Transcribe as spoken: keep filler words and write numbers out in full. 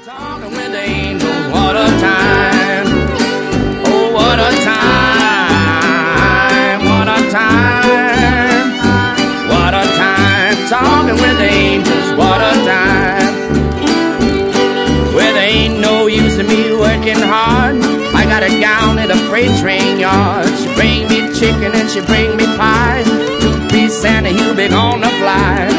Talking with the angels, what a time. Oh, what a time. What a time. What a time. Talking with the angels, what a time. Well, there ain't no use in me working hard. I got a gown at a freight train yard. She bring me chicken and she bring me pie. Two-piece Santa, he'll be gonna fly.